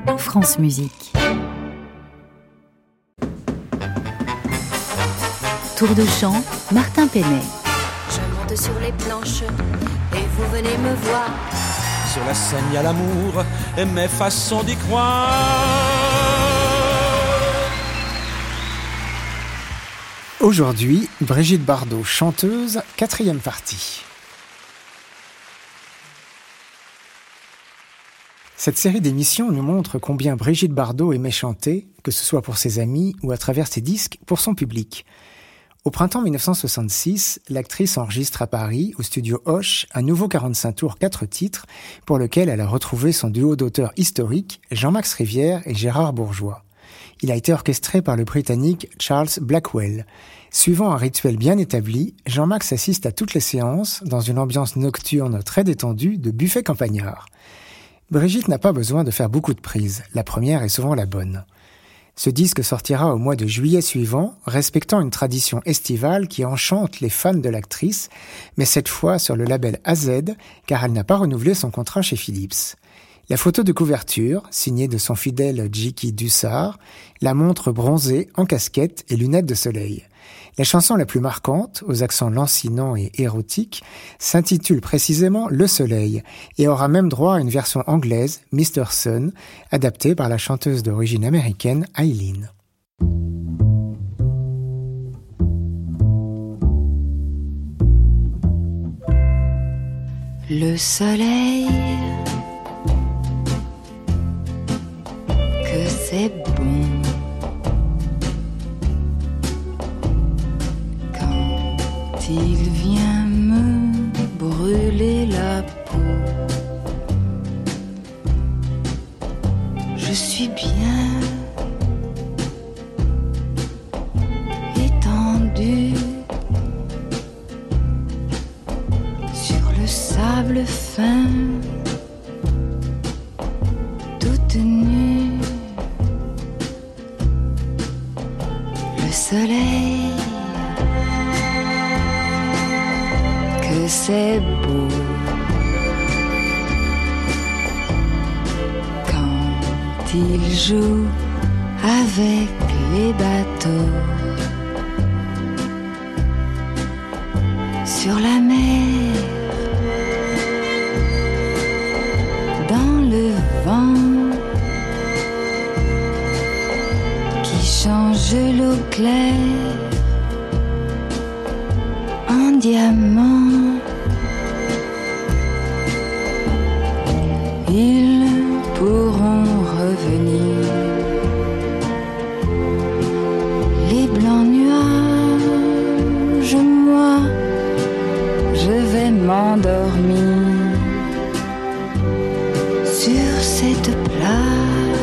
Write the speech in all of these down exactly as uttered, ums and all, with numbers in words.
France Musique. Tour de chant, Martin Penet. Je monte sur les planches et vous venez me voir. Sur la scène, il y a l'amour et mes façons d'y croire. Aujourd'hui, Brigitte Bardot, chanteuse, quatrième partie. Cette série d'émissions nous montre combien Brigitte Bardot aimait chanter, que ce soit pour ses amis ou à travers ses disques, pour son public. Au printemps dix-neuf cent soixante-six, l'actrice enregistre à Paris, au studio Hoche, un nouveau quarante-cinq tours quatre titres, pour lequel elle a retrouvé son duo d'auteurs historiques, Jean-Max Rivière et Gérard Bourgeois. Il a été orchestré par le Britannique Charles Blackwell. Suivant un rituel bien établi, Jean-Max assiste à toutes les séances, dans une ambiance nocturne très détendue de buffet campagnard. Brigitte n'a pas besoin de faire beaucoup de prises, la première est souvent la bonne. Ce disque sortira au mois de juillet suivant, respectant une tradition estivale qui enchante les fans de l'actrice, mais cette fois sur le label A Z, car elle n'a pas renouvelé son contrat chez Philips. La photo de couverture, signée de son fidèle Jiki Dussard, la montre bronzée, en casquette et lunettes de soleil. La chanson la plus marquante, aux accents lancinants et érotiques, s'intitule précisément Le Soleil et aura même droit à une version anglaise, mister Sun, adaptée par la chanteuse d'origine américaine Eileen. Le soleil, que c'est bon. Il vient me brûler la peau. Je suis bien étendue sur le sable fin, toute nue. Le soleil, que c'est beau quand il joue avec les bateaux sur la mer, dans le vent qui change l'eau claire en diamant. Ils pourront revenir, les blancs nuages, moi, je vais m'endormir sur cette plage.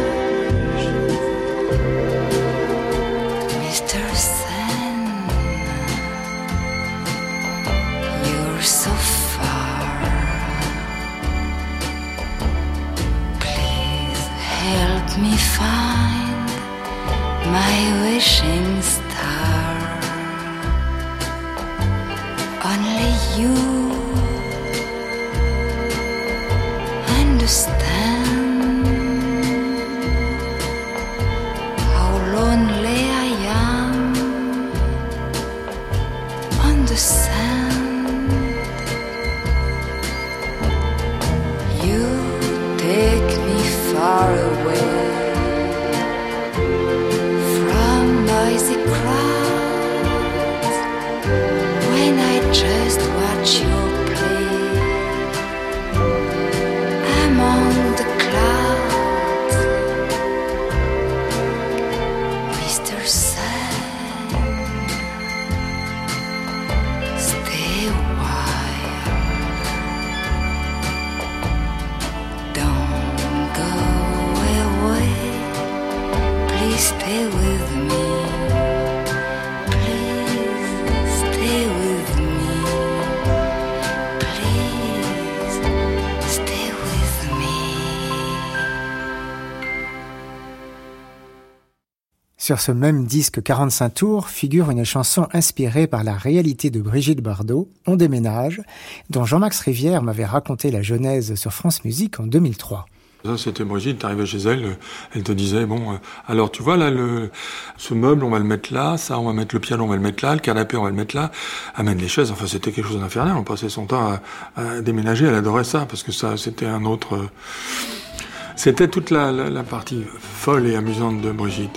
mister Sun, you're so far. Help me find my wishing star. Only you understand how lonely I am on the sand. You take me far away from noisy crowds when I just watch you play among the clouds. mister Sun, stay a while, don't go away, please stay with me, please stay with me, please stay with me. Sur ce même disque quarante-cinq tours figure une chanson inspirée par la réalité de Brigitte Bardot, On déménage, dont Jean-Max Rivière m'avait raconté la genèse sur France Musique en deux mille trois. Ça, c'était Brigitte, t'arrivais chez elle, elle te disait, bon, euh, alors tu vois, là, le, ce meuble, on va le mettre là, ça, on va mettre le piano, on va le mettre là, le canapé, on va le mettre là, amène les chaises, enfin, c'était quelque chose d'infernal, on passait son temps à, à déménager, elle adorait ça, parce que ça, c'était un autre... Euh, c'était toute la, la, la partie folle et amusante de Brigitte.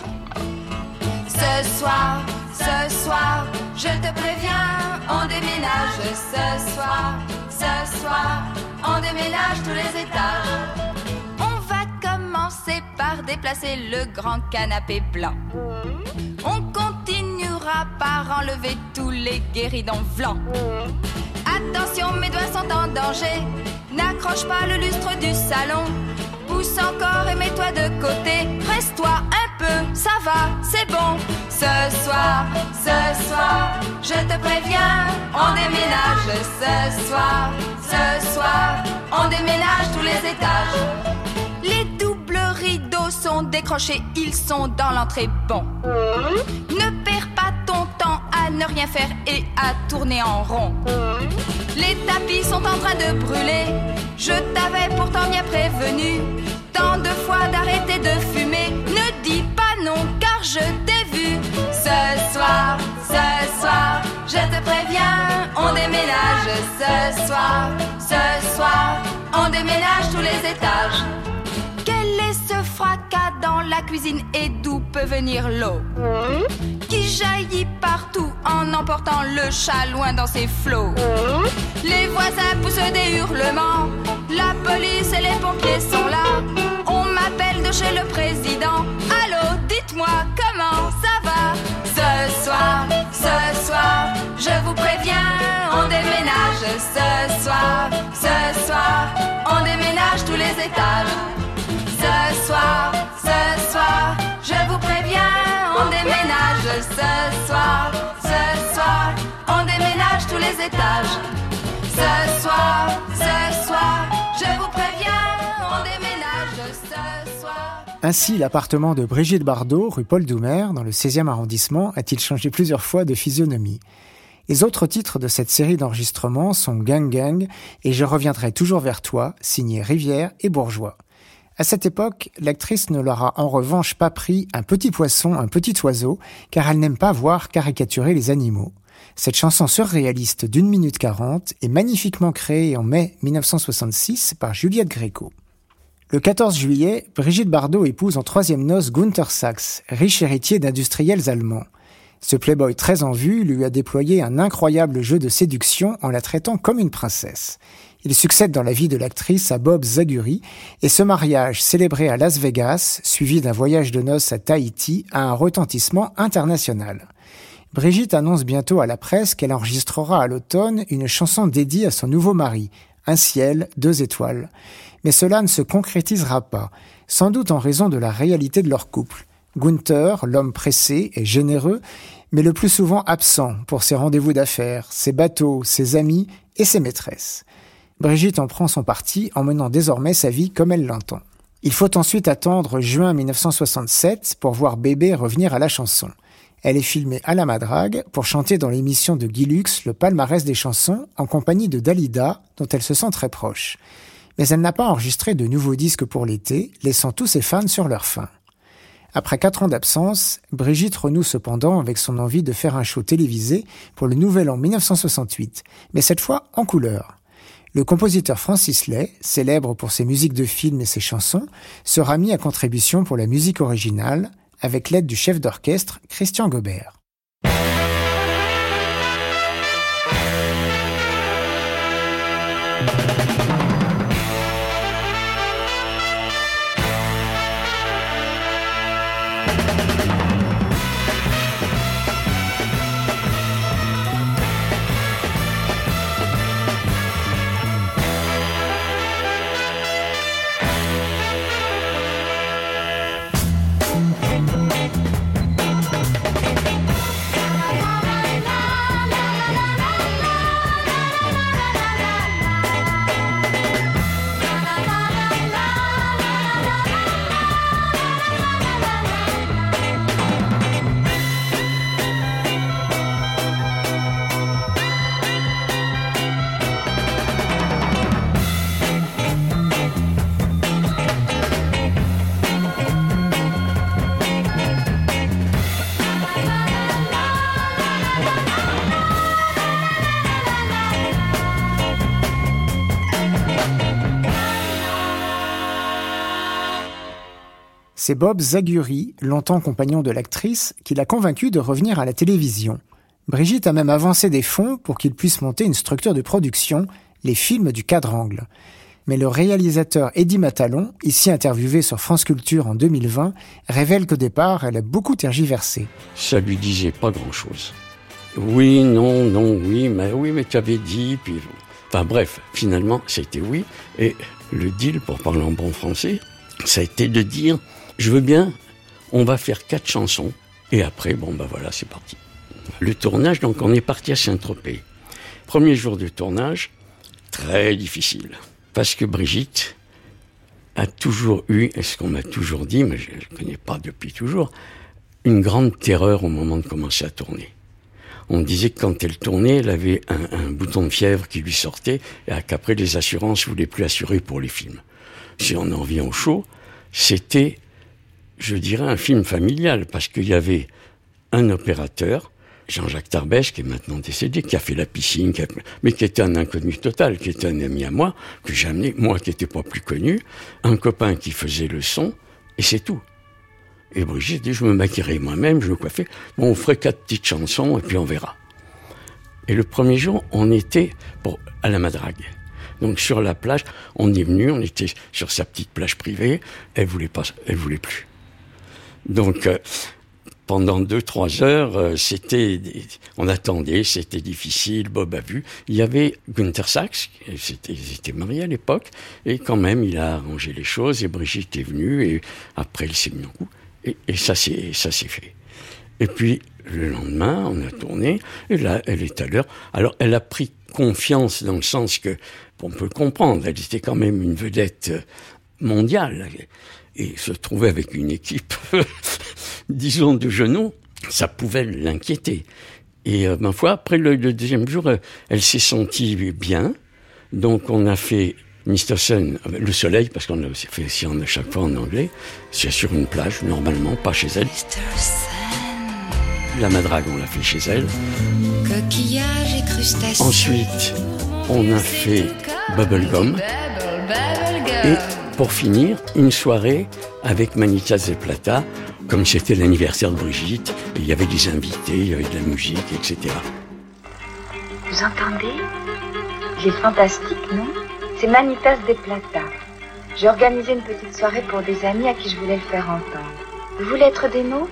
Ce soir, ce soir, je te préviens, on déménage. Ce soir, ce soir, on déménage tous les étages. On va commencer par déplacer le grand canapé blanc. On continuera par enlever tous les guéridons blancs. Attention, mes doigts sont en danger. N'accroche pas le lustre du salon. Pousse encore et mets-toi de côté. Presse-toi un peu, ça va, c'est bon. Ce soir, ce soir, je te préviens, on déménage. Ce soir, ce soir, on déménage tous les étages. Les doubles rideaux sont décrochés, ils sont dans l'entrée, bon. Ne perds pas ton temps à ne rien faire et à tourner en rond. Les tapis sont en train de brûler, je t'avais pourtant bien prévenu. Tant de fois d'arrêter de fumer, ne dis pas non car je t'ai vu. Ce soir, ce soir, je te préviens, on déménage. Ce soir, ce soir, on déménage tous les étages. Quel est ce fracas dans la cuisine et d'où peut venir l'eau qui jaillit partout en emportant le chat loin dans ses flots? Les voisins poussent des hurlements, la police et les pompiers sont là. On m'appelle de chez le président, allô, dites-moi comment ça va? Ce soir, ce soir, je vous préviens, on déménage. Ce soir, ce soir, on déménage tous les étages. Ce soir, ce soir, je vous préviens, on déménage. Ce soir, ce soir, on déménage tous les étages. Ce soir, ce soir, je vous préviens, on déménage. Ce soir. Ainsi, l'appartement de Brigitte Bardot, rue Paul Doumer, dans le seizième arrondissement, a-t-il changé plusieurs fois de physionomie. Les autres titres de cette série d'enregistrements sont Gang Gang et Je reviendrai toujours vers toi, signé Rivière et Bourgeois. À cette époque, l'actrice ne leur a en revanche pas pris un petit poisson, un petit oiseau, car elle n'aime pas voir caricaturer les animaux. Cette chanson surréaliste d'une minute quarante est magnifiquement créée en mai dix-neuf cent soixante-six par Juliette Gréco. Le quatorze juillet, Brigitte Bardot épouse en troisième noces Günther Sachs, riche héritier d'industriels allemands. Ce playboy très en vue lui a déployé un incroyable jeu de séduction en la traitant comme une princesse. Il succède dans la vie de l'actrice à Bob Zaguri et ce mariage célébré à Las Vegas, suivi d'un voyage de noces à Tahiti, a un retentissement international. Brigitte annonce bientôt à la presse qu'elle enregistrera à l'automne une chanson dédiée à son nouveau mari, Un ciel, deux étoiles. Mais cela ne se concrétisera pas, sans doute en raison de la réalité de leur couple. Günther, l'homme pressé et généreux, mais le plus souvent absent pour ses rendez-vous d'affaires, ses bateaux, ses amis et ses maîtresses. Brigitte en prend son parti en menant désormais sa vie comme elle l'entend. Il faut ensuite attendre juin dix-neuf cent soixante-sept pour voir Bébé revenir à la chanson. Elle est filmée à la Madrague pour chanter dans l'émission de Guy Lux le palmarès des chansons en compagnie de Dalida, dont elle se sent très proche. Mais elle n'a pas enregistré de nouveaux disques pour l'été, laissant tous ses fans sur leur faim. Après quatre ans d'absence, Brigitte renoue cependant avec son envie de faire un show télévisé pour le Nouvel An dix-neuf cent soixante-huit, mais cette fois en couleur. Le compositeur Francis Lay, célèbre pour ses musiques de films et ses chansons, sera mis à contribution pour la musique originale, avec l'aide du chef d'orchestre Christian Gobert. C'est Bob Zaguri, longtemps compagnon de l'actrice, qui l'a convaincue de revenir à la télévision. Brigitte a même avancé des fonds pour qu'il puisse monter une structure de production, les films du Quadrangle. Mais le réalisateur Eddie Matalon, ici interviewé sur France Culture en deux mille vingt, révèle qu'au départ, elle a beaucoup tergiversé. Ça lui disait pas grand-chose. Oui, non, non, oui, mais oui, mais tu avais dit, puis... Enfin bref, finalement, c'était oui. Et le deal, pour parler en bon français, ça a été de dire, je veux bien, on va faire quatre chansons. Et après, bon, ben voilà, c'est parti. Le tournage, donc on est parti à Saint-Tropez. Premier jour de tournage, très difficile. Parce que Brigitte a toujours eu, et ce qu'on m'a toujours dit, mais je ne connais pas depuis toujours, une grande terreur au moment de commencer à tourner. On disait que quand elle tournait, elle avait un, un bouton de fièvre qui lui sortait et qu'après les assurances ne voulaient plus assurer pour les films. Si on en revient au show, c'était, je dirais, un film familial parce qu'il y avait un opérateur, Jean-Jacques Tarbèche, qui est maintenant décédé, qui a fait la piscine, qui a... mais qui était un inconnu total, qui était un ami à moi, que j'ai amené, moi qui n'étais pas plus connu, un copain qui faisait le son, et c'est tout. Et Brigitte dit, je me maquillerai moi-même, je me coiffais. Bon, on ferait quatre petites chansons et puis on verra. Et le premier jour, on était pour, à la Madrague. Donc sur la plage, on est venu, on était sur sa petite plage privée. Elle voulait pas, elle voulait plus. Donc euh, pendant deux, trois heures, euh, c'était, on attendait, c'était difficile. Bob a vu. Il y avait Günther Sachs, c'était, ils étaient mariés à l'époque, et quand même, il a arrangé les choses. Et Brigitte est venue et après, elle s'est mise en coup. Et, et ça, c'est, ça s'est fait. Et puis, le lendemain, on a tourné, et là, elle est à l'heure. Alors, elle a pris confiance dans le sens que, on peut comprendre, elle était quand même une vedette mondiale, et se trouver avec une équipe, disons, de genoux, ça pouvait l'inquiéter. Et, euh, ma foi, après le, le deuxième jour, elle s'est sentie bien, donc on a fait... mister Sun, le soleil, parce qu'on l'a fait ici à chaque fois en anglais, c'est sur une plage, normalement, pas chez elle. La Madrague, on l'a fait chez elle. Coquillages et crustacés. Ensuite, on a fait Bubblegum. Et pour finir, une soirée avec Manitas de Plata, comme c'était l'anniversaire de Brigitte, et il y avait des invités, il y avait de la musique, et cetera. Vous entendez? Il est fantastique, non? C'est Manitas de Plata. J'ai organisé une petite soirée pour des amis à qui je voulais le faire entendre. Vous voulez être des nôtres?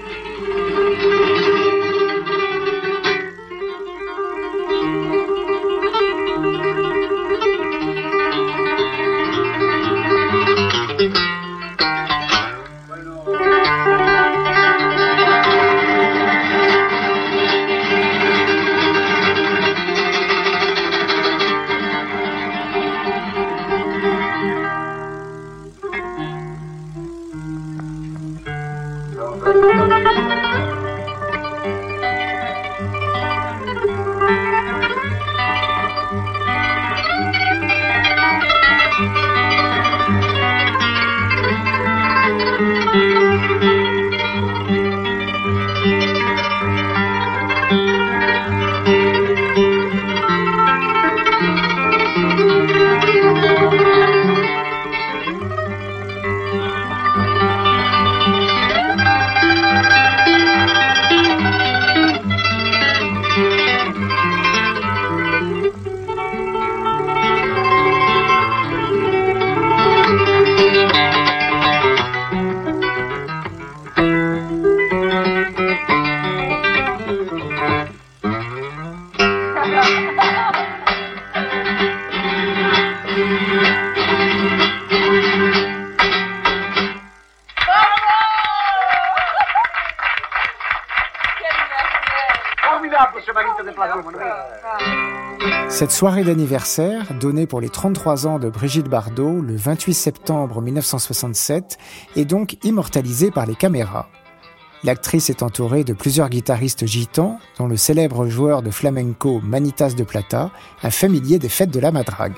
Cette soirée d'anniversaire, donnée pour les trente-trois ans de Brigitte Bardot le vingt-huit septembre mille neuf cent soixante-sept, est donc immortalisée par les caméras. L'actrice est entourée de plusieurs guitaristes gitans, dont le célèbre joueur de flamenco Manitas de Plata, un familier des fêtes de la Madrague.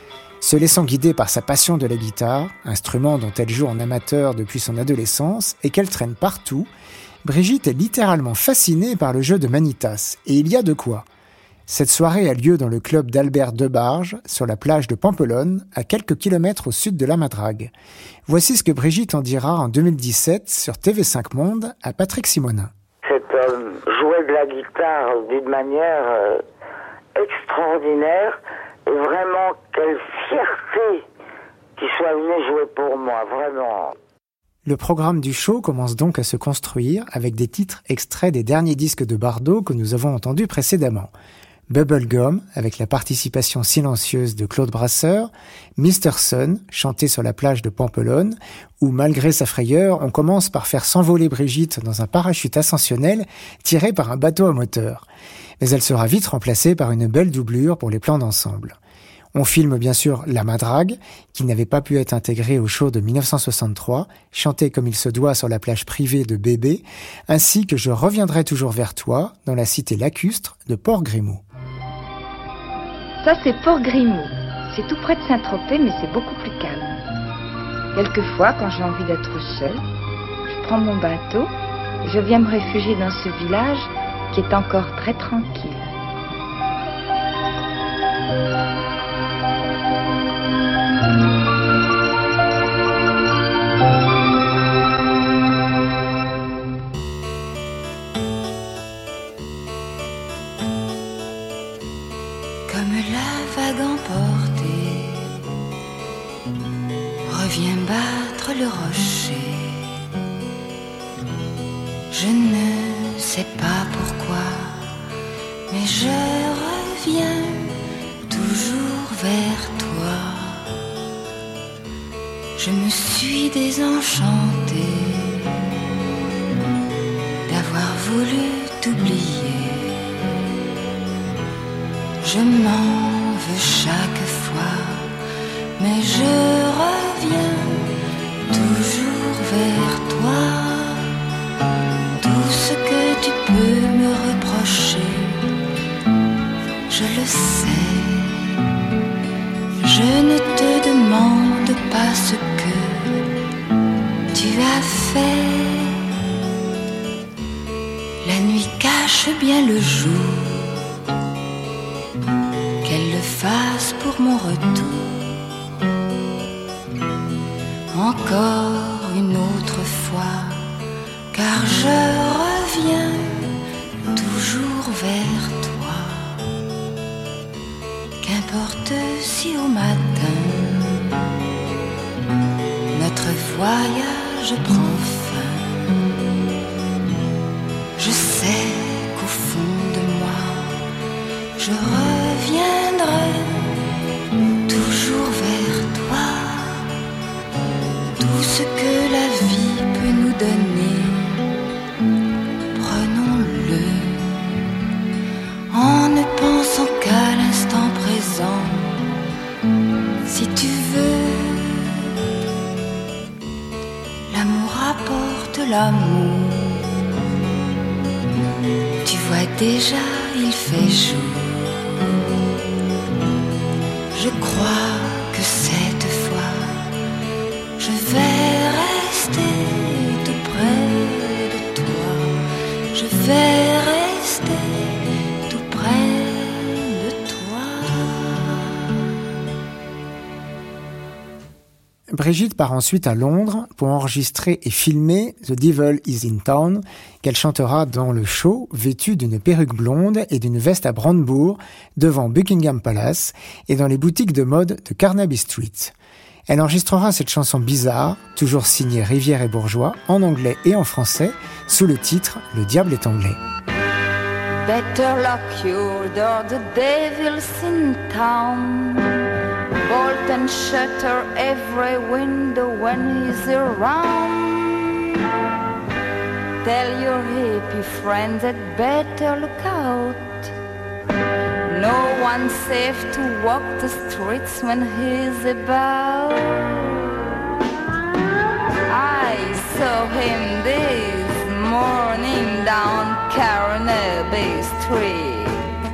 Se laissant guider par sa passion de la guitare, instrument dont elle joue en amateur depuis son adolescence et qu'elle traîne partout, Brigitte est littéralement fascinée par le jeu de Manitas, et il y a de quoi. Cette soirée a lieu dans le club d'Albert Debarge, sur la plage de Pampelonne, à quelques kilomètres au sud de la Madrague. Voici ce que Brigitte en dira en deux mille dix-sept sur T V cinq Monde à Patrick Simonin. Cet homme jouait de la guitare d'une manière euh, extraordinaire et vraiment quelle fierté qu'il soit venu jouer pour moi, vraiment. Le programme du show commence donc à se construire avec des titres extraits des derniers disques de Bardot que nous avons entendus précédemment. Bubblegum, avec la participation silencieuse de Claude Brasseur, Mister Sun, chanté sur la plage de Pampelonne, où malgré sa frayeur, on commence par faire s'envoler Brigitte dans un parachute ascensionnel tiré par un bateau à moteur. Mais elle sera vite remplacée par une belle doublure pour les plans d'ensemble. On filme bien sûr La Madrague, qui n'avait pas pu être intégrée au show de dix-neuf cent soixante-trois, chantée comme il se doit sur la plage privée de Bébé, ainsi que Je reviendrai toujours vers toi, dans la cité lacustre de Port-Grimaud. Ça, c'est Port-Grimaud. C'est tout près de Saint-Tropez, mais c'est beaucoup plus calme. Quelquefois, quand j'ai envie d'être seule, je prends mon bateau et je viens me réfugier dans ce village qui est encore très tranquille. Comme la vague emportée revient battre le rocher. Je ne sais pas pourquoi, mais je reviens toujours vers toi. Je me suis désenchantée d'avoir voulu t'oublier. Je m'en veux chaque fois, mais je reviens toujours vers toi. Tout ce que tu peux me reprocher, je le sais. Je ne te demande pas ce que tu as fait. La nuit cache bien le jour. Qu'elle le fasse pour mon retour. Encore une autre fois, car je reviens toujours vers toi. Qu'importe si au matin notre voyage prend fin. Je sais qu'au fond de moi je reviendrai toujours vers toi. Tout ce que la vie peut nous donner, prenons-le en ne pensant qu'à l'instant présent. Si tu veux, l'amour apporte l'amour. Tu vois déjà, il fait jour. Je crois que cette fois, je vais rester tout près de toi. Je vais rester tout près de toi. Brigitte part ensuite à Londres pour enregistrer et filmer The Devil is in Town, qu'elle chantera dans le show, vêtue d'une perruque blonde et d'une veste à brandebourg, devant Buckingham Palace et dans les boutiques de mode de Carnaby Street. Elle enregistrera cette chanson bizarre, toujours signée Rivière et Bourgeois, en anglais et en français, sous le titre « Le diable est anglais ». Better lock your door, the devil's in town. Bolt and shutter every window when he's around. Tell your hippie friends that better look out. No one's safe to walk the streets when he's about. I saw him this morning down Carnaby Street.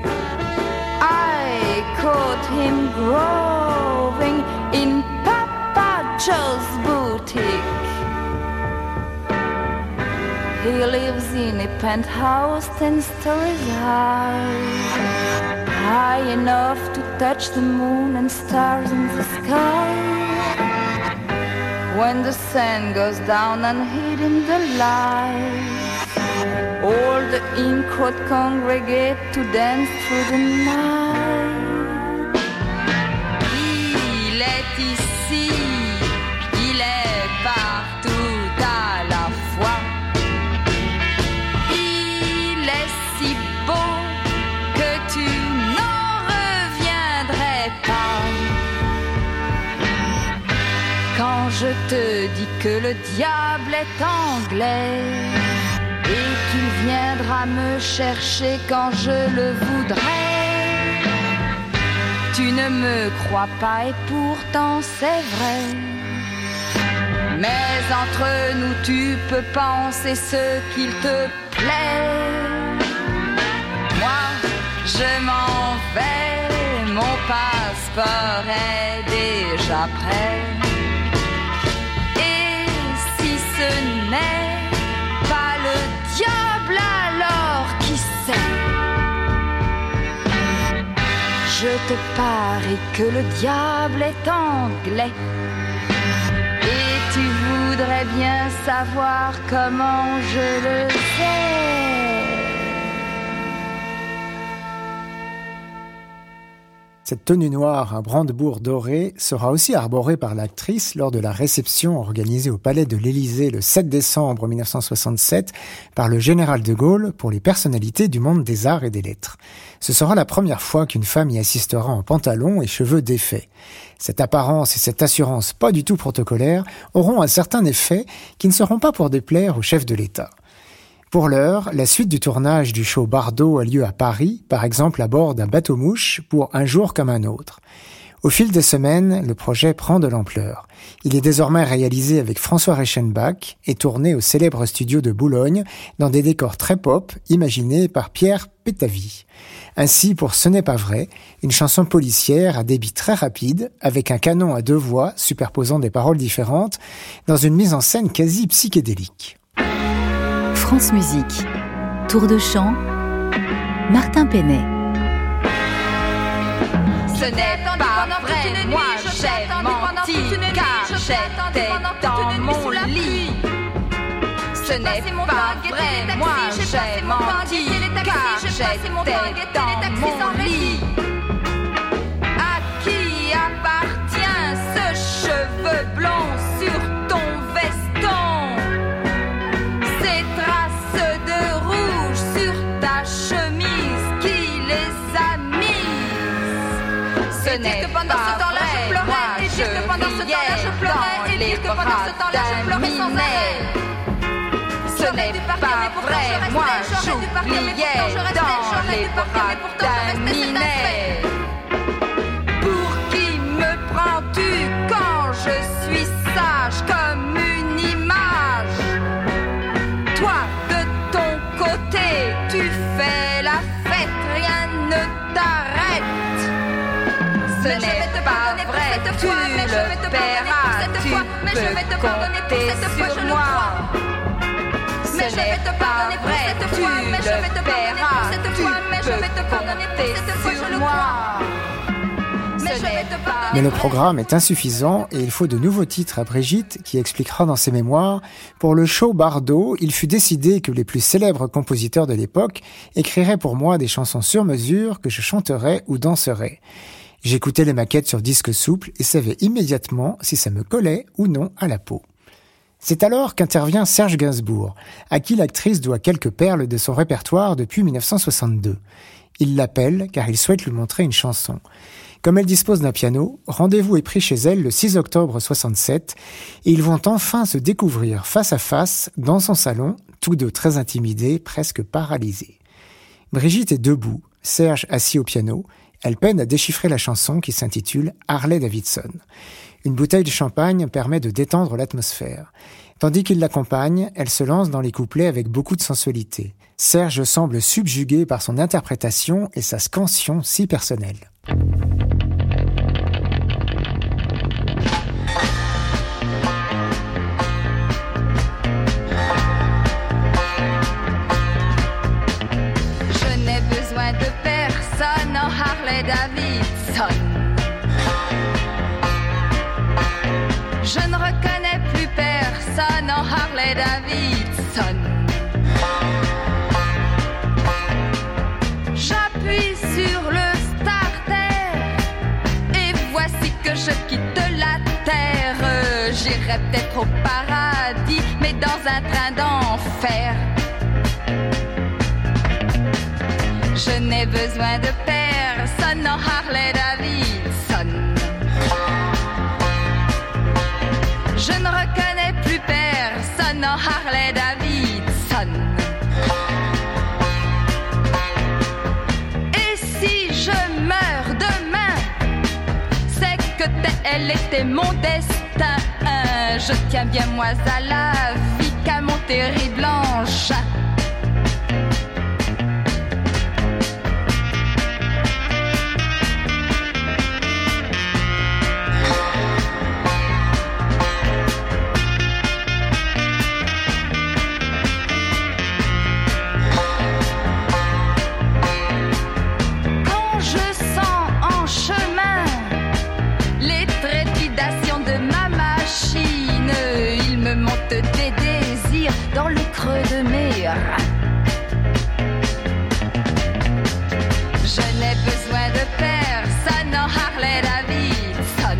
I caught him groving in Papa Joe's boutique. He lives in a penthouse ten stories high. high enough to touch the moon and stars in the sky. When the sun goes down and hidden the light, all the ink crowd congregate to dance through the night. Il est ici, il est partout à la fois. Il est si beau que tu n'en reviendrais pas. Quand je te dis que le diable est anglais et qu'il viendra me chercher quand je le voudrais, tu ne me crois pas et pourtant c'est vrai. Mais entre nous tu peux penser ce qu'il te plaît. Moi je m'en vais, mon passeport est déjà prêt. Et si ce n'est pas le diable, alors qui sait? Je te parie que le diable est anglais. Et tu voudrais bien savoir comment je le sais. Cette tenue noire à brandebourgs dorés sera aussi arborée par l'actrice lors de la réception organisée au Palais de l'Élysée le sept décembre mille neuf cent soixante-sept par le général de Gaulle pour les personnalités du monde des arts et des lettres. Ce sera la première fois qu'une femme y assistera en pantalon et cheveux défaits. Cette apparence et cette assurance pas du tout protocolaire auront un certain effet qui ne seront pas pour déplaire au chef de l'État. Pour l'heure, la suite du tournage du show Bardot a lieu à Paris, par exemple à bord d'un bateau-mouche pour Un jour comme un autre. Au fil des semaines, le projet prend de l'ampleur. Il est désormais réalisé avec François Reichenbach et tourné au célèbre studio de Boulogne dans des décors très pop imaginés par Pierre Pétavy. Ainsi, pour Ce n'est pas vrai, une chanson policière à débit très rapide avec un canon à deux voix superposant des paroles différentes dans une mise en scène quasi psychédélique. France Musique, Tour de chant, Martin Penet. Ce n'est pas vrai, moi j'ai menti, car j'étais dans mon lit. Ce n'est pas vrai, moi j'ai menti, car j'étais dans mon lit. À qui appartient ce cheveu blond sur ton veston? Ces traces de rouge sur ta chemise, qui les a mises? Ce n'est pas vrai, moi je riais dans les bras d'un minet. Ce n'est pas vrai, moi j'oubliais dans les bras d'un minet. Pour qui me prends-tu quand je suis sage comme une image? Toi de ton côté, tu fais la fête, rien ne t'arrête. Ce n'est pas vrai, tu le paieras, tu peux compter sur moi. Ce n'est pas vrai, tu le paieras, tu peux compter sur moi. Mais le programme est insuffisant et il faut de nouveaux titres à Brigitte qui expliquera dans ses mémoires « Pour le show Bardot, il fut décidé que les plus célèbres compositeurs de l'époque écriraient pour moi des chansons sur mesure que je chanterais ou danserais. J'écoutais les maquettes sur disque souple et savais immédiatement si ça me collait ou non à la peau. » C'est alors qu'intervient Serge Gainsbourg, à qui l'actrice doit quelques perles de son répertoire depuis mille neuf cent soixante-deux. Il l'appelle car il souhaite lui montrer une chanson. Comme elle dispose d'un piano, rendez-vous est pris chez elle le six octobre soixante-sept et ils vont enfin se découvrir face à face dans son salon, tous deux très intimidés, presque paralysés. Brigitte est debout, Serge assis au piano. Elle peine à déchiffrer la chanson qui s'intitule Harley Davidson. Une bouteille de champagne permet de détendre l'atmosphère. Tandis qu'il l'accompagne, elle se lance dans les couplets avec beaucoup de sensualité. Serge semble subjugué par son interprétation et sa scansion si personnelle. Je n'ai besoin de personne en Harley sonne en Harley Davidson. J'appuie sur le starter et voici que je quitte la terre. J'irai peut-être au paradis, mais dans un train d'enfer. Je n'ai besoin de personne en Harley Davidson. Je ne reconnais plus personne en Harley Davidson. Et si je meurs demain, c'est que elle était mon destin. Je tiens bien moi à la vie qu'à mon terrible engin. Des désirs dans le creux de mes reins. Je n'ai besoin de personne en Harley Davidson.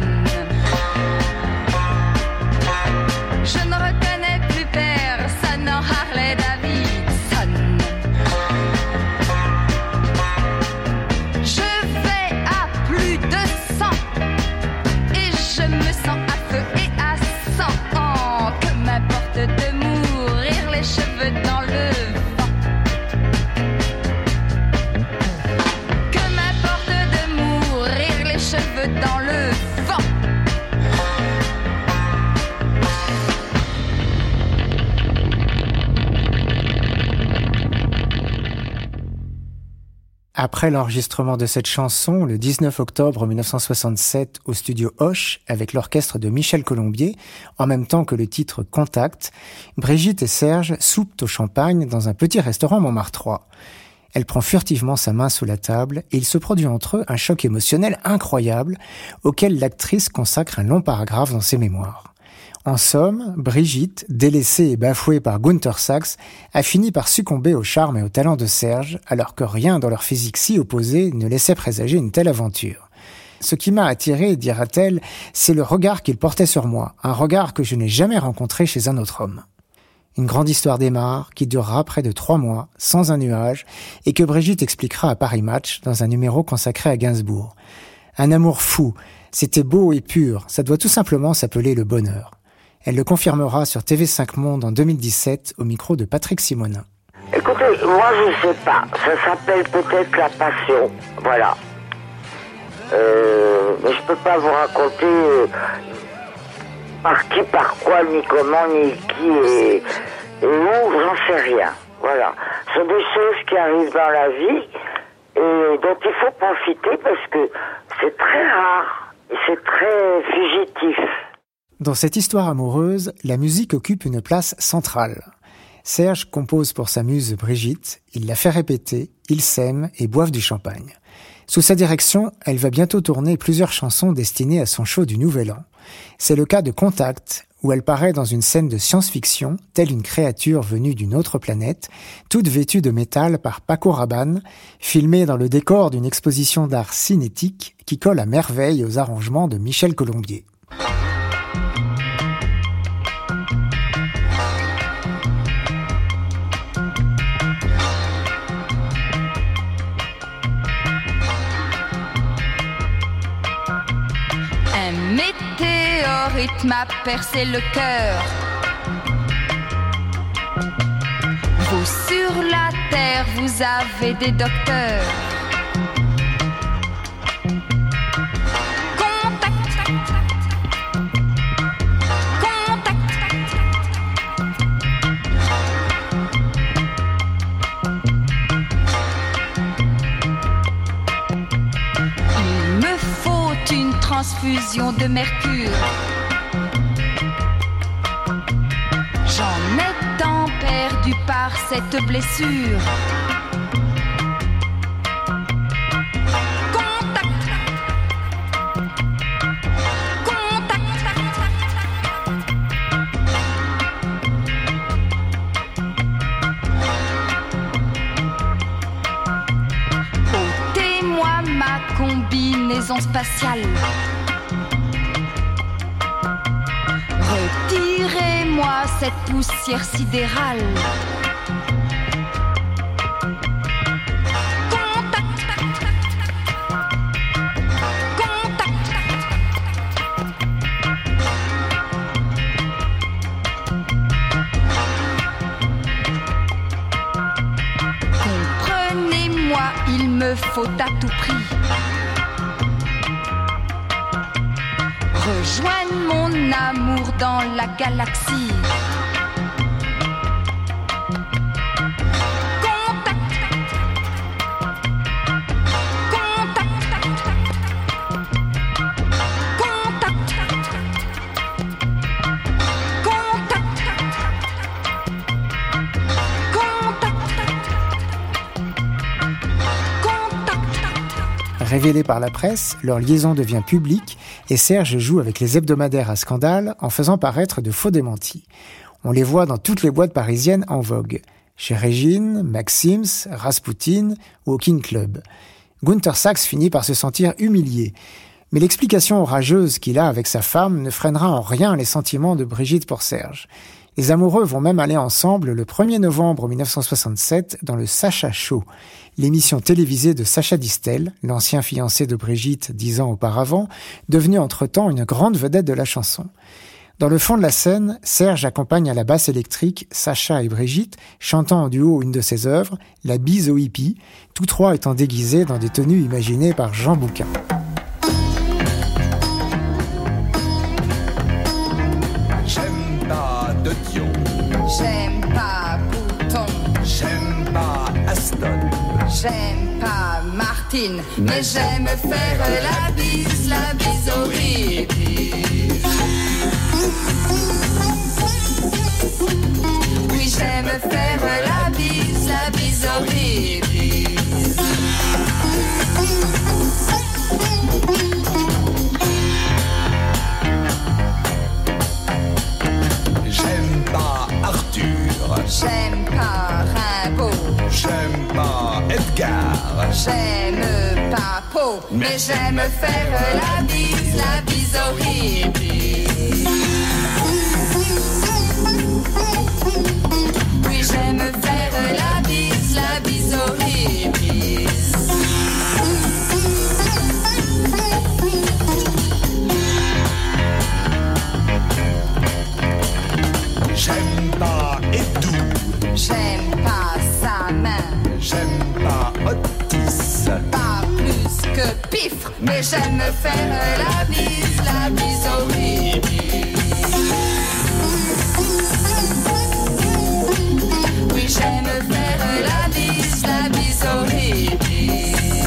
Je ne reconnais plus personne en Harley Davidson. Je vais à plus de cent et je me sens à feu et à sang. M'importe de mourir les cheveux dans le vent. Que m'importe de mourir les cheveux dans le vent. Après l'enregistrement de cette chanson, le dix-neuf octobre mille neuf cent soixante-sept, au studio Hoche, avec l'orchestre de Michel Colombier, en même temps que le titre Contact, Brigitte et Serge soupent au champagne dans un petit restaurant Montmartrois. Elle prend furtivement sa main sous la table et il se produit entre eux un choc émotionnel incroyable auquel l'actrice consacre un long paragraphe dans ses mémoires. En somme, Brigitte, délaissée et bafouée par Gunther Sachs, a fini par succomber au charme et au talent de Serge, alors que rien dans leur physique si opposée ne laissait présager une telle aventure. Ce qui m'a attiré, dira-t-elle, c'est le regard qu'il portait sur moi, un regard que je n'ai jamais rencontré chez un autre homme. Une grande histoire démarre, qui durera près de trois mois, sans un nuage, et que Brigitte expliquera à Paris Match dans un numéro consacré à Gainsbourg. Un amour fou, c'était beau et pur, ça doit tout simplement s'appeler le bonheur. Elle le confirmera sur T V cinq Monde en deux mille dix-sept au micro de Patrick Simonin. Écoutez, moi je sais pas, ça s'appelle peut-être la passion, voilà. Euh, mais je peux pas vous raconter euh, par qui, par quoi, ni comment, ni qui et, et où, j'en sais rien. Voilà. Ce sont des choses qui arrivent dans la vie et dont il faut profiter parce que c'est très rare et c'est très fugitif. Dans cette histoire amoureuse, la musique occupe une place centrale. Serge compose pour sa muse Brigitte, il la fait répéter, ils s'aiment et boivent du champagne. Sous sa direction, elle va bientôt tourner plusieurs chansons destinées à son show du Nouvel An. C'est le cas de Contact, où elle paraît dans une scène de science-fiction, telle une créature venue d'une autre planète, toute vêtue de métal par Paco Rabanne, filmée dans le décor d'une exposition d'art cinétique qui colle à merveille aux arrangements de Michel Colombier. Météorite m'a percé le cœur. Vous sur la terre, vous avez des docteurs. Contact, contact. Il me faut une transfusion de mercure. J'en ai tant perdu par cette blessure. Contact, contact. maison spatiale. Retirez-moi cette poussière sidérale. Il me faut à tout prix rejoindre mon amour dans la galaxie. Contact, contact, contact, Révélés par la presse, leur liaison devient publique et Serge joue avec les hebdomadaires à scandale en faisant paraître de faux démentis. On les voit dans toutes les boîtes parisiennes en vogue. Chez Régine, Maxim's, Rasputin ou au King Club. Gunther Sachs finit par se sentir humilié. Mais l'explication orageuse qu'il a avec sa femme ne freinera en rien les sentiments de Brigitte pour Serge. Les amoureux vont même aller ensemble le premier novembre mille neuf cent soixante-sept dans le Sacha Show, l'émission télévisée de Sacha Distel, l'ancien fiancé de Brigitte dix ans auparavant, devenu entre-temps une grande vedette de la chanson. Dans le fond de la scène, Serge accompagne à la basse électrique Sacha et Brigitte, chantant en duo une de ses œuvres, La bise aux hippies, tous trois étant déguisés dans des tenues imaginées par Jean Bouquin. J'aime pas de Dion, j'aime pas Bouton, j'aime pas Aston, j'aime pas Martine, mais j'aime faire la bise, la bise aux hippies. Oui, j'aime faire la bise, la bise aux hippies. j'aime pas Arthur, j'aime pas Rimbaud, j'aime pas Edgar, j'aime pas Poe, mais j'aime faire la bise, la bise aux hippies. Oui, j'aime faire la bise, la bise aux hippies. j'aime pas Edoux, j'aime pas sa main, j'aime pas Otis, pas plus que Pifre, mais j'aime faire la bise, la bise aux hippies. Oui, j'aime faire la bise, la bise aux hippies.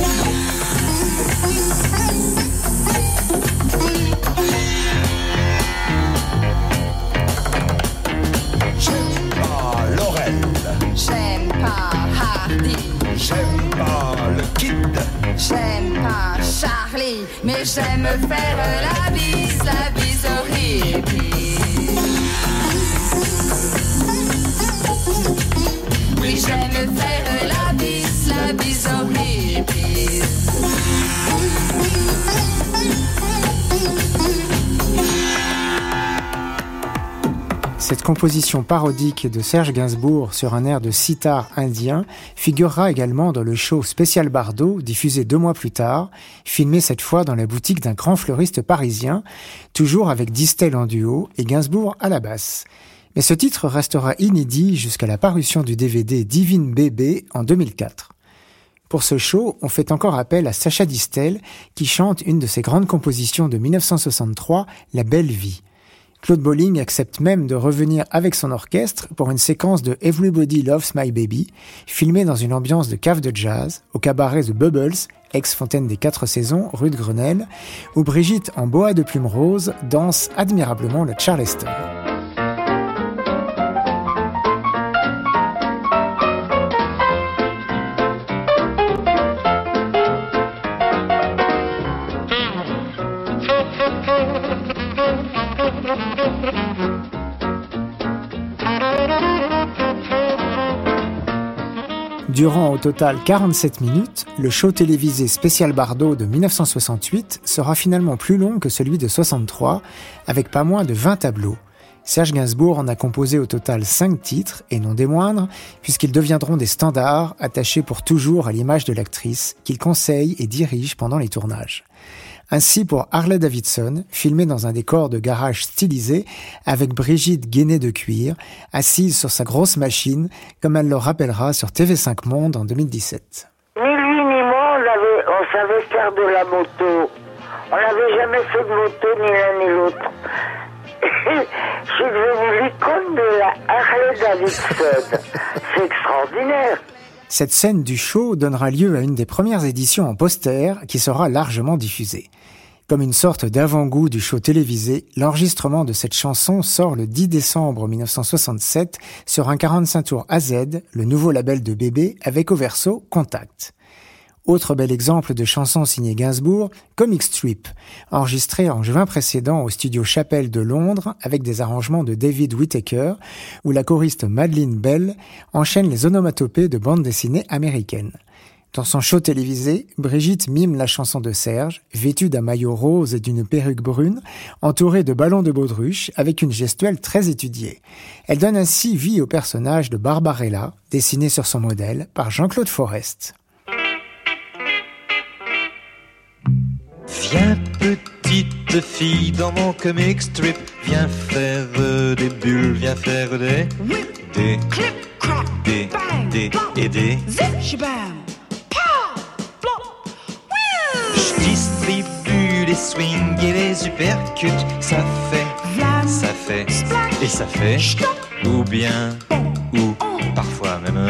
j'aime pas Laurel, J'aime pas Hardy, j'aime pas le Kid, j'aime pas Charlie, mais j'aime faire la bise, la bise aux hippies. Oui, j'aime faire la bise, la bise aux hippies. Cette composition parodique de Serge Gainsbourg sur un air de sitar indien figurera également dans le show Spécial Bardot, diffusé deux mois plus tard, filmé cette fois dans la boutique d'un grand fleuriste parisien, toujours avec Distel en duo et Gainsbourg à la basse. Mais ce titre restera inédit jusqu'à la parution du D V D Divine Bébé en deux mille quatre. Pour ce show, on fait encore appel à Sacha Distel, qui chante une de ses grandes compositions de mille neuf cent soixante-trois, La Belle Vie. Claude Bolling accepte même de revenir avec son orchestre pour une séquence de Everybody Loves My Baby, filmée dans une ambiance de cave de jazz, au cabaret The Bubbles, ex-Fontaine des Quatre Saisons, rue de Grenelle, où Brigitte, en boa de plume rose, danse admirablement le Charleston. Durant au total quarante-sept minutes, le show télévisé Spécial Bardot de dix-neuf cent soixante-huit sera finalement plus long que celui de soixante-trois, avec pas moins de vingt tableaux. Serge Gainsbourg en a composé au total cinq titres, et non des moindres, puisqu'ils deviendront des standards attachés pour toujours à l'image de l'actrice, qu'il conseille et dirige pendant les tournages. Ainsi pour Harley Davidson, filmé dans un décor de garage stylisé, avec Brigitte gainée de cuir, assise sur sa grosse machine, comme elle le rappellera sur T V cinq Monde en deux mille dix-sept. Ni lui ni moi, on, avait, on savait faire de la moto. On n'avait jamais fait de moto, ni l'un ni l'autre. Je suis devenue l'icône de la Harley Davidson. C'est extraordinaire. Cette scène du show donnera lieu à une des premières éditions en poster qui sera largement diffusée. Comme une sorte d'avant-goût du show télévisé, l'enregistrement de cette chanson sort le dix décembre mille neuf cent soixante-sept sur un quarante-cinq tours A Z, le nouveau label de Bébé, avec au verso Contact. Autre bel exemple de chanson signée Gainsbourg, Comic Strip, enregistré en juin précédent au studio Chapelle de Londres avec des arrangements de David Whittaker, où la choriste Madeleine Bell enchaîne les onomatopées de bande dessinée américaine. Dans son show télévisé, Brigitte mime la chanson de Serge, vêtue d'un maillot rose et d'une perruque brune, entourée de ballons de baudruche avec une gestuelle très étudiée. Elle donne ainsi vie au personnage de Barbarella, dessiné sur son modèle par Jean-Claude Forest. Viens petite fille dans mon comic strip, viens faire euh, des bulles, viens faire des des des des et des. Je distribue les swings et les uppercuts, ça fait, ça fait et ça fait, ou bien ou parfois même.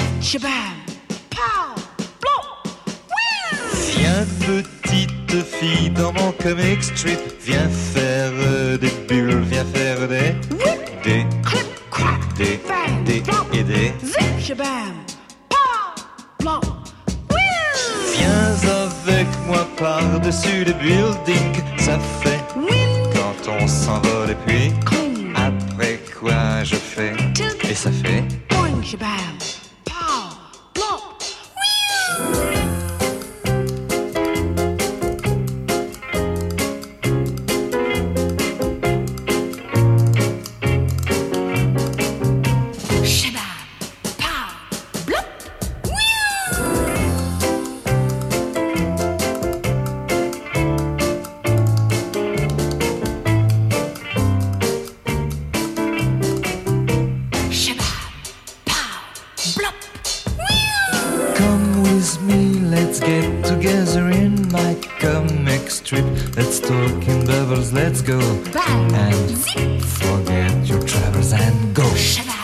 Viens petite fille dans mon comic strip, viens faire euh, des bulles, viens faire des des des des et des. Viens avec moi par-dessus le building, ça fait quand on s'envole et puis après quoi je fais et ça fait. Let's go Bang. And zip. Forget your troubles and go.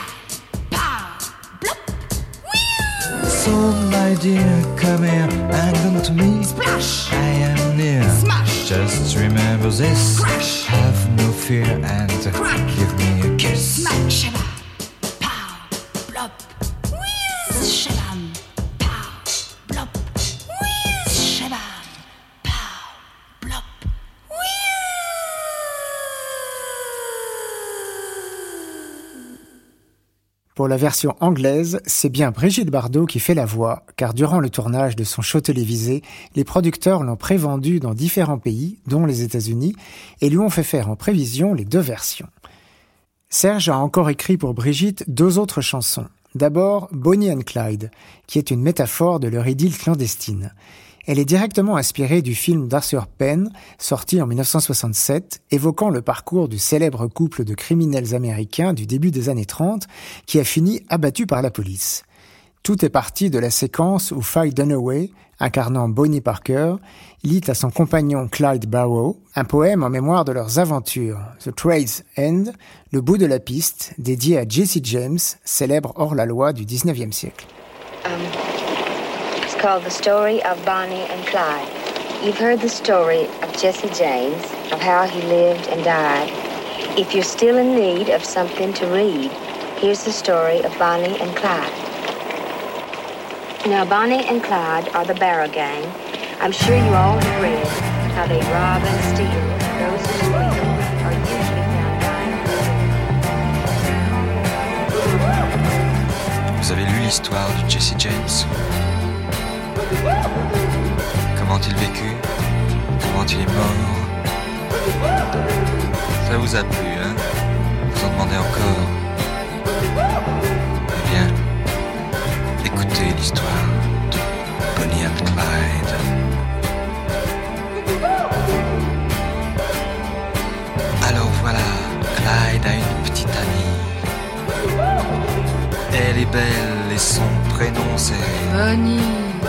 So my dear, come here, hang on to me. Splash. I am near. Smash. Just remember this. Crash. Have no fear and Crack. Give me a kiss. Smack. Shiver. Pow. Blop. Whiz. Shabam. Pow. Blop. Whiz. Shabam. Pow. Blop. Pour la version anglaise, c'est bien Brigitte Bardot qui fait la voix, car durant le tournage de son show télévisé, les producteurs l'ont prévendu dans différents pays, dont les États-Unis, et lui ont fait faire en prévision les deux versions. Serge a encore écrit pour Brigitte deux autres chansons. D'abord, Bonnie and Clyde, qui est une métaphore de leur idylle clandestine. Elle est directement inspirée du film d'Arthur Penn, sorti en dix-neuf cent soixante-sept, évoquant le parcours du célèbre couple de criminels américains du début des années trente, qui a fini abattu par la police. Tout est parti de la séquence où Faye Dunaway, incarnant Bonnie Parker, lit à son compagnon Clyde Barrow un poème en mémoire de leurs aventures, The Trail's End, le bout de la piste, dédié à Jesse James, célèbre hors-la-loi du dix-neuvième siècle. Um. It's called The Story of Bonnie and Clyde. You've heard the story of Jesse James, of how he lived and died. If you're still in need of something to read, here's the story of Bonnie and Clyde. Now, Bonnie and Clyde are the Barrow Gang. I'm sure you all have read how they rob and steal. Those who steal are usually found dying. Vous avez lu l'histoire de Jesse James? Comment il vécut? Comment il est mort? Ça vous a plu, hein? Vous en demandez encore? Eh bien, écoutez l'histoire de Bonnie and Clyde. Alors voilà, Clyde a une petite amie. Elle est belle et son prénom c'est Bonnie.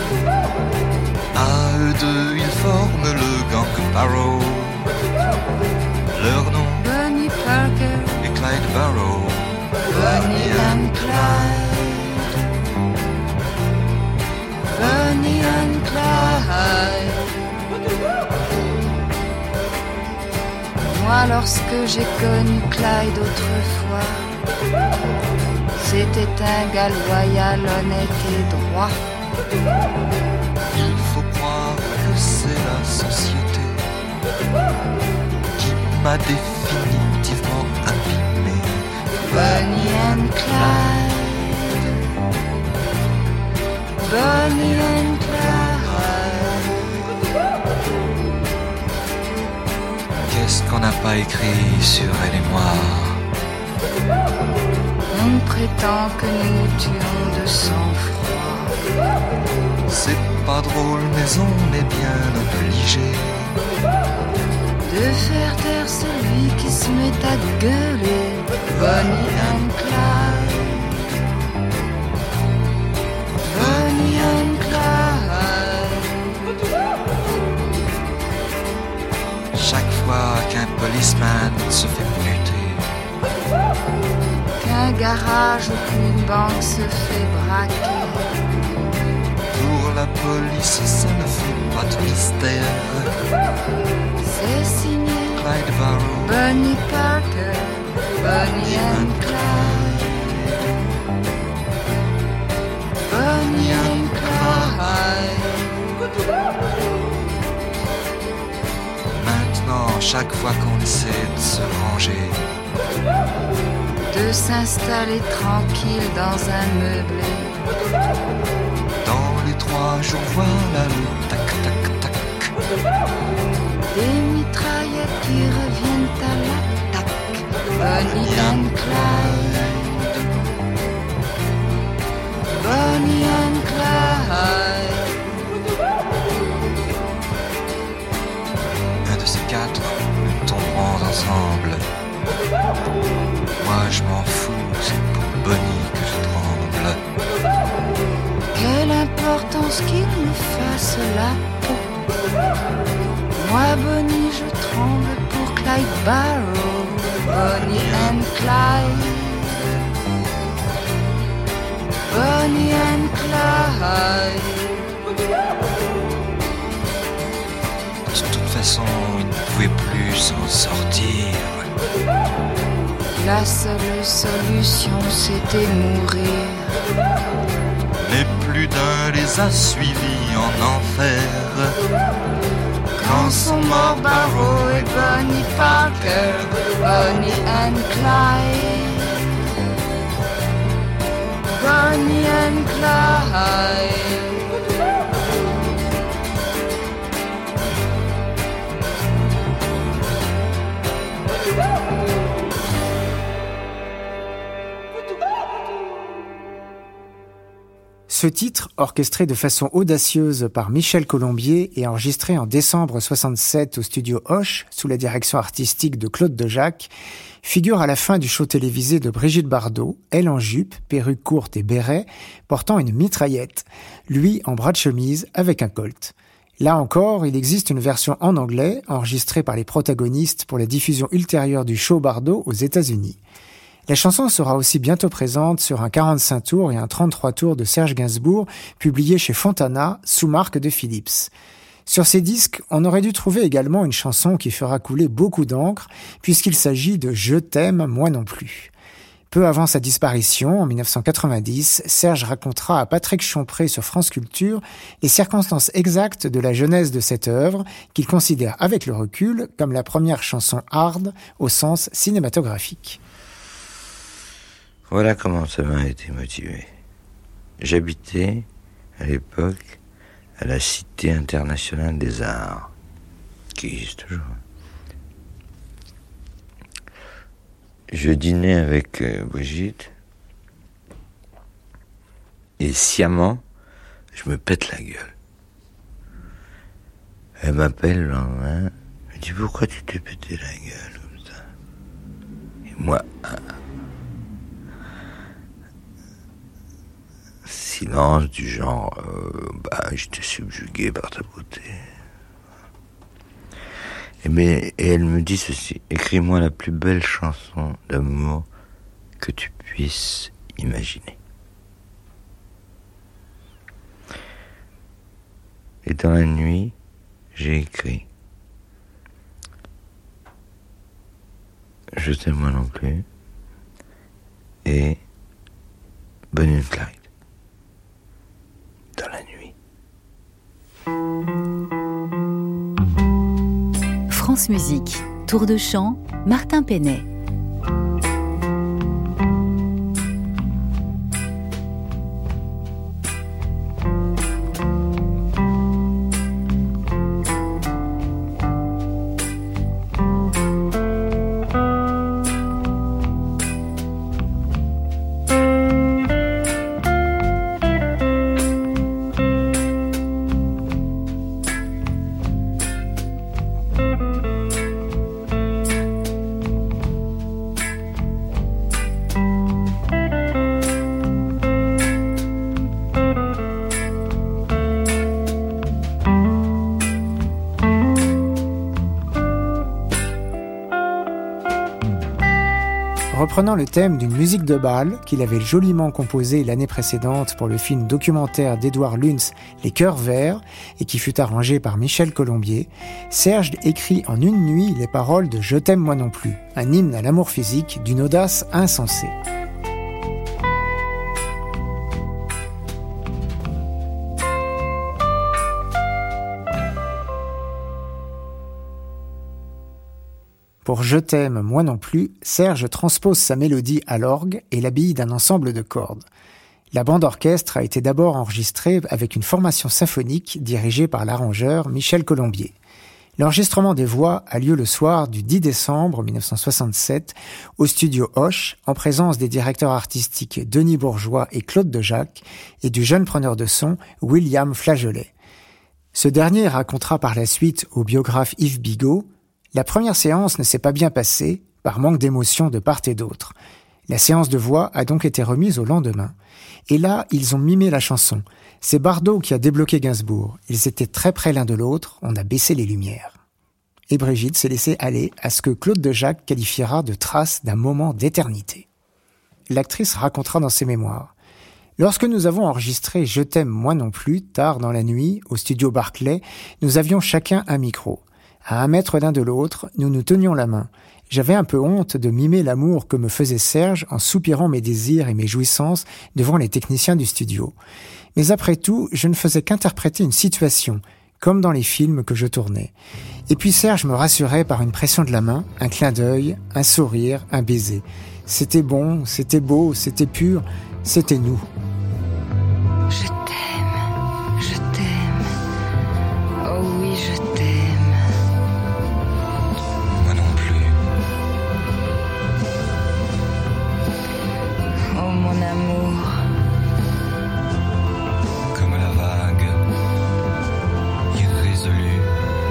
À eux deux, ils forment le gang Barrow. Leur nom, Bonnie Parker et Clyde Barrow. Bonnie and Clyde. Bonnie and Clyde. Moi, lorsque j'ai connu Clyde autrefois, c'était un gars loyal, honnête et droit. Il faut croire que c'est la société qui m'a définitivement abîmé. Bonnie and Clyde. Bonnie and Clyde. Qu'est-ce qu'on n'a pas écrit sur elle et moi? On prétend que nous tuons de sang-froid. C'est pas drôle, mais on est bien obligé de faire taire celui qui se met à gueuler. Bonnie and Clyde. Bonnie and Clyde. chaque fois qu'un policeman se fait buter, qu'un garage ou qu'une banque se fait braquer. Pour la police, ça ne fait pas de mystère. C'est signé Clyde Barrow, Bonnie Parker, Bonnie and Clyde. Bonnie and Clyde. Maintenant, chaque fois qu'on essaie de se ranger, de s'installer tranquille dans un meublé, dans les trois jours, voilà le tac tac tac. des mitraillettes qui reviennent à l'attaque. Bonnie and Clyde. Bonnie and Clyde. Un de ces quatre, nous tomberons ensemble. Moi je m'en fous, c'est pour Bonnie que je tremble. Quelle importance qu'il me fasse la peau. Moi Bonnie je tremble pour Clyde Barrow. Bonnie and Clyde. Bonnie and Clyde. De toute façon, il ne pouvait plus s'en sortir. La seule solution c'était mourir. Mais plus d'un les a suivis en enfer. Quand sont morts Barrow et Bonnie Parker, Bonnie and Clyde. Bonnie and Clyde. Ce titre, orchestré de façon audacieuse par Michel Colombier et enregistré en décembre soixante-sept au studio Hoche, sous la direction artistique de Claude Dejac, figure à la fin du show télévisé de Brigitte Bardot, elle en jupe, perruque courte et béret, portant une mitraillette, lui en bras de chemise avec un colt. Là encore, il existe une version en anglais, enregistrée par les protagonistes pour la diffusion ultérieure du show Bardot aux États-Unis. La chanson sera aussi bientôt présente sur un quarante-cinq tours et un trente-trois tours de Serge Gainsbourg, publié chez Fontana, sous marque de Philips. Sur ces disques, on aurait dû trouver également une chanson qui fera couler beaucoup d'encre, puisqu'il s'agit de « Je t'aime, moi non plus ». Peu avant sa disparition, en dix-neuf cent quatre-vingt-dix, Serge racontera à Patrick Chompré sur France Culture les circonstances exactes de la genèse de cette œuvre, qu'il considère avec le recul comme la première chanson hard au sens cinématographique. Voilà comment ça m'a été motivé. j'habitais à l'époque à la Cité internationale des arts, qui existe toujours. Je dînais avec euh, Brigitte, et sciemment, je me pète la gueule. Elle m'appelle le lendemain, elle me dit pourquoi tu t'es pété la gueule comme ça. Et moi, un silence du genre, euh, bah j'étais subjugué par ta beauté. Et, mais, et elle me dit ceci, écris-moi la plus belle chanson d'amour que tu puisses imaginer. Et dans la nuit, j'ai écrit Je t'aime moi non plus et Bonne nuit Clyde. Dans la nuit. France Musique, Tour de chant, Martin Penet. Reprenant le thème d'une musique de bal qu'il avait joliment composée l'année précédente pour le film documentaire d'Édouard Luntz, Les Cœurs Verts, et qui fut arrangé par Michel Colombier, Serge écrit en une nuit les paroles de « Je t'aime moi non plus », un hymne à l'amour physique d'une audace insensée. Pour « Je t'aime, moi non plus », Serge transpose sa mélodie à l'orgue et l'habille d'un ensemble de cordes. La bande orchestre a été d'abord enregistrée avec une formation symphonique dirigée par l'arrangeur Michel Colombier. L'enregistrement des voix a lieu le soir du dix décembre mille neuf cent soixante-sept au studio Hoche, en présence des directeurs artistiques Denis Bourgeois et Claude Dejac et du jeune preneur de son William Flageolet. Ce dernier racontera par la suite au biographe Yves Bigot: la première séance ne s'est pas bien passée, par manque d'émotion de part et d'autre. La séance de voix a donc été remise au lendemain. Et là, ils ont mimé la chanson. C'est Bardot qui a débloqué Gainsbourg. Ils étaient très près l'un de l'autre, on a baissé les lumières. Et Brigitte s'est laissée aller à ce que Claude Dejac qualifiera de trace d'un moment d'éternité. L'actrice racontera dans ses mémoires: lorsque nous avons enregistré « Je t'aime moi non plus » tard dans la nuit, au studio Barclay, nous avions chacun un micro. À un mètre l'un de l'autre, nous nous tenions la main. J'avais un peu honte de mimer l'amour que me faisait Serge en soupirant mes désirs et mes jouissances devant les techniciens du studio. Mais après tout, je ne faisais qu'interpréter une situation, comme dans les films que je tournais. Et puis Serge me rassurait par une pression de la main, un clin d'œil, un sourire, un baiser. C'était bon, c'était beau, c'était pur, c'était nous. Je t'aime, je t'aime, oh oui je t'aime. Moi non plus. Oh mon amour. Comme la vague, irrésolue.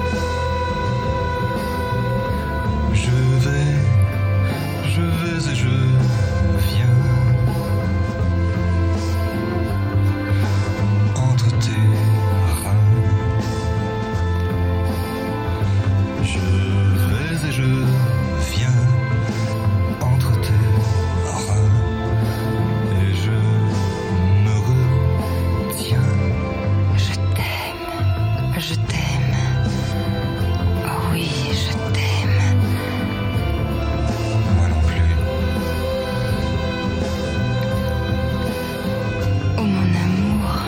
Je vais, je vais et je viens. Entre tes reins. Je vais et je viens. Entre tes reins. Et je me retiens. Je t'aime, je t'aime. Oh oui, je t'aime. Moi non plus. Oh mon amour,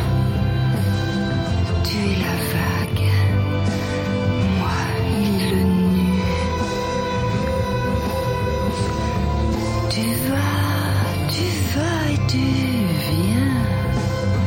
tu es la vague, moi l'île nue. Tu vas, tu vas et tu viens.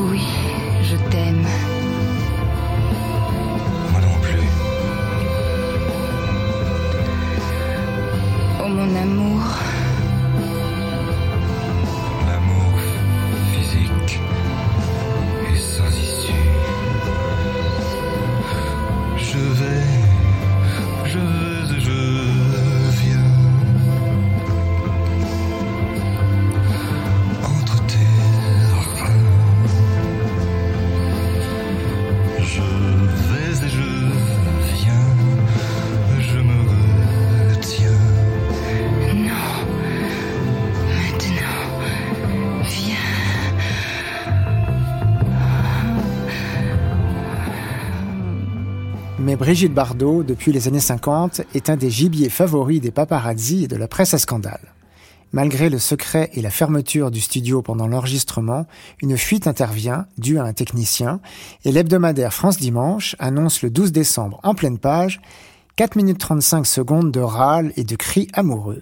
oui, je t'aime. Moi non plus. Oh mon amour. L'amour physique est sans issue. Je vais, je vais et je viens. Entre tes reins. Je vais et je viens. Je me retiens. Non. Maintenant. Viens. Mais Brigitte Bardot, depuis les années cinquante, est un des gibiers favoris des paparazzis et de la presse à scandale. Malgré le secret et la fermeture du studio pendant l'enregistrement, une fuite intervient, due à un technicien, et l'hebdomadaire France Dimanche annonce le douze décembre, en pleine page, quatre minutes trente-cinq secondes de râles et de cris amoureux.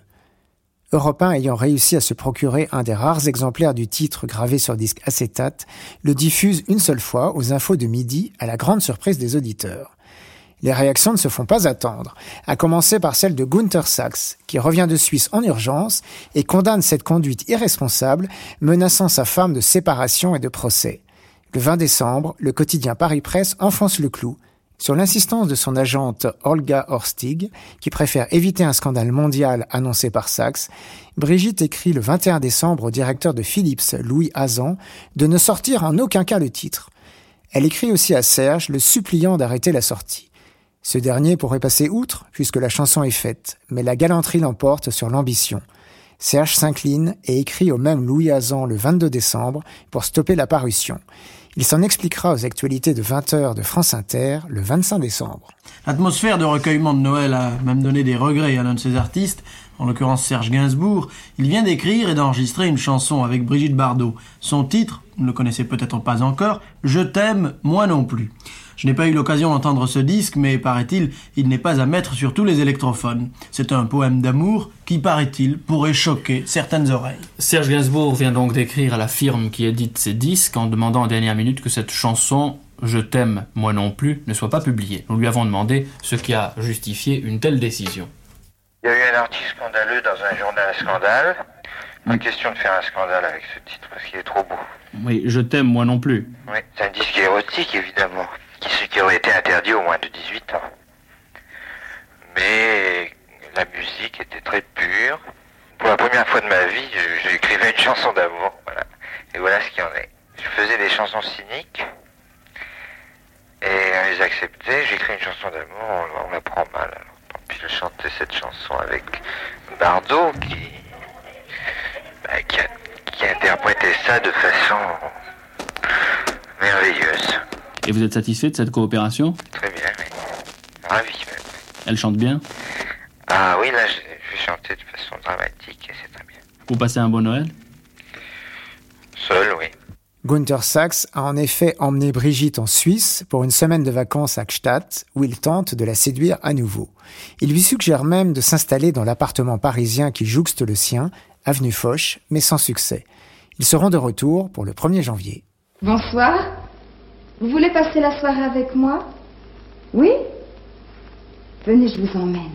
Europe un ayant réussi à se procurer un des rares exemplaires du titre gravé sur disque acétate, le diffuse une seule fois aux infos de midi, à la grande surprise des auditeurs. Les réactions ne se font pas attendre, à commencer par celle de Günther Sachs, qui revient de Suisse en urgence et condamne cette conduite irresponsable, menaçant sa femme de séparation et de procès. Le vingt décembre, le quotidien Paris Presse enfonce le clou. Sur l'insistance de son agente Olga Horstig, qui préfère éviter un scandale mondial annoncé par Sachs, Brigitte écrit le vingt et un décembre au directeur de Philips, Louis Hazan, de ne sortir en aucun cas le titre. Elle écrit aussi à Serge, le suppliant d'arrêter la sortie. Ce dernier pourrait passer outre, puisque la chanson est faite, mais la galanterie l'emporte sur l'ambition. Serge s'incline et écrit au même Louis Hazan le vingt-deux décembre pour stopper la parution. Il s'en expliquera aux actualités de vingt heures de France Inter le vingt-cinq décembre. L'atmosphère de recueillement de Noël a même donné des regrets à l'un de ses artistes, en l'occurrence Serge Gainsbourg. Il vient d'écrire et d'enregistrer une chanson avec Brigitte Bardot. Son titre, vous ne le connaissez peut-être pas encore, « Je t'aime, moi non plus ». Je n'ai pas eu l'occasion d'entendre ce disque, mais paraît-il, il n'est pas à mettre sur tous les électrophones. C'est un poème d'amour qui, paraît-il, pourrait choquer certaines oreilles. Serge Gainsbourg vient donc d'écrire à la firme qui édite ses disques en demandant en dernière minute que cette chanson « Je t'aime, moi non plus » ne soit pas publiée. Nous lui avons demandé ce qui a justifié une telle décision. Il y a eu un article scandaleux dans un journal à scandale. Pas question de faire un scandale avec ce titre parce qu'il est trop beau. Oui, « Je t'aime, moi non plus ». Oui, c'est un disque érotique évidemment. Qui, qui aurait été interdit au moins de dix-huit ans. Mais la musique était très pure. Pour la première fois de ma vie, je, j'écrivais une chanson d'amour. Voilà. Et voilà ce qu'il y en est. Je faisais des chansons cyniques. Et on les acceptait. J'écris une chanson d'amour, on, on la prend mal. Alors, tant pis, je chantais cette chanson avec Bardot qui, bah, qui, a, qui interprétait ça de façon merveilleuse. Et vous êtes satisfait de cette coopération ? Très bien, oui. Ravi même. Elle chante bien ? Ah oui, là, je, je chantais de façon dramatique et c'est très bien. Vous passez un bon Noël ? Seul, oui. Günther Sachs a en effet emmené Brigitte en Suisse pour une semaine de vacances à Gstaad, où il tente de la séduire à nouveau. Il lui suggère même de s'installer dans l'appartement parisien qui jouxte le sien, avenue Foch, mais sans succès. Ils seront de retour pour le premier janvier. Bonsoir. Vous voulez passer la soirée avec moi ? Oui ? Venez, je vous emmène.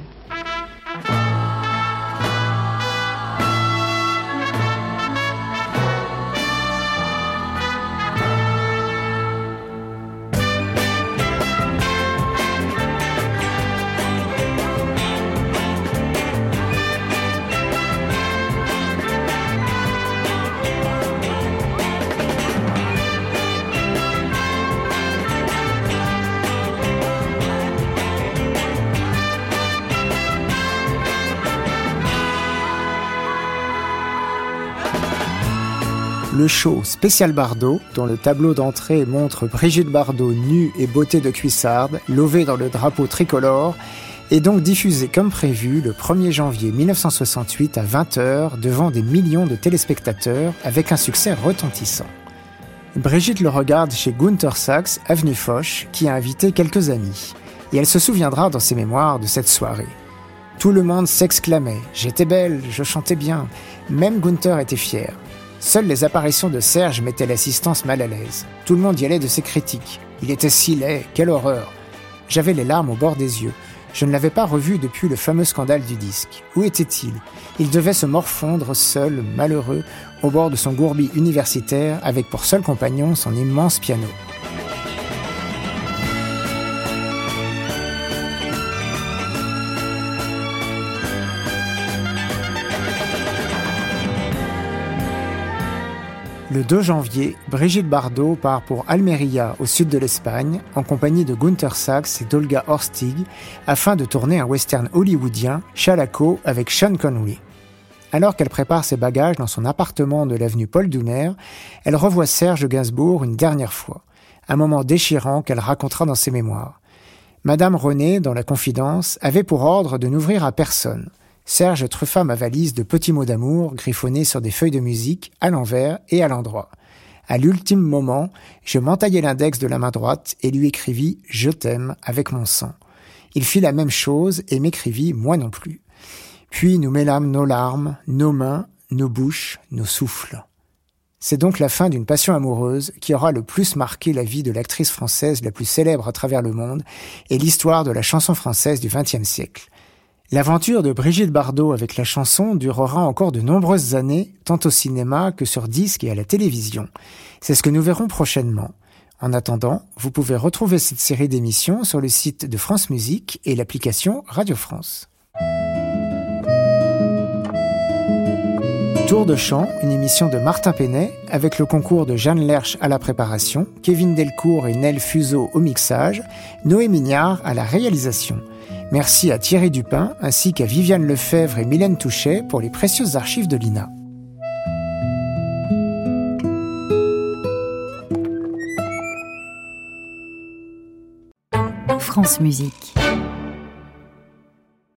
Le show spécial Bardot, dont le tableau d'entrée montre Brigitte Bardot nue et bottée de cuissarde, levée dans le drapeau tricolore, est donc diffusé comme prévu le premier janvier mille neuf cent soixante-huit à vingt heures devant des millions de téléspectateurs avec un succès retentissant. Brigitte le regarde chez Günther Sachs, avenue Foch, qui a invité quelques amis. Et elle se souviendra dans ses mémoires de cette soirée. Tout le monde s'exclamait « J'étais belle, je chantais bien ». Même Günther était fier. Seules les apparitions de Serge mettaient l'assistance mal à l'aise. Tout le monde y allait de ses critiques. Il était si laid, quelle horreur. J'avais les larmes au bord des yeux. Je ne l'avais pas revu depuis le fameux scandale du disque. Où était-il ? Il devait se morfondre seul, malheureux, au bord de son gourbi universitaire, avec pour seul compagnon son immense piano. Le deux janvier, Brigitte Bardot part pour Almeria, au sud de l'Espagne, en compagnie de Gunther Sachs et d'Olga Horstig, afin de tourner un western hollywoodien, Chalaco, avec Sean Connery. Alors qu'elle prépare ses bagages dans son appartement de l'avenue Paul Doumer, elle revoit Serge Gainsbourg une dernière fois, un moment déchirant qu'elle racontera dans ses mémoires. Madame René, dans La Confidence, avait pour ordre de n'ouvrir à personne. Serge truffa ma valise de petits mots d'amour griffonnés sur des feuilles de musique, à l'envers et à l'endroit. À l'ultime moment, je m'entaillai l'index de la main droite et lui écrivis « Je t'aime » avec mon sang. Il fit la même chose et m'écrivit « Moi non plus ». Puis nous mêlâmes nos larmes, nos mains, nos bouches, nos souffles. C'est donc la fin d'une passion amoureuse qui aura le plus marqué la vie de l'actrice française la plus célèbre à travers le monde et l'histoire de la chanson française du vingtième siècle. L'aventure de Brigitte Bardot avec la chanson durera encore de nombreuses années, tant au cinéma que sur disque et à la télévision. C'est ce que nous verrons prochainement. En attendant, vous pouvez retrouver cette série d'émissions sur le site de France Musique et l'application Radio France. Tour de chant, une émission de Martin Penet, avec le concours de Jeanne Lerche à la préparation, Kevin Delcourt et Nel Fuseau au mixage, Noé Mignard à la réalisation. Merci à Thierry Dupin, ainsi qu'à Viviane Lefebvre et Mylène Touchet pour les précieuses archives de l'I N A. France Musique.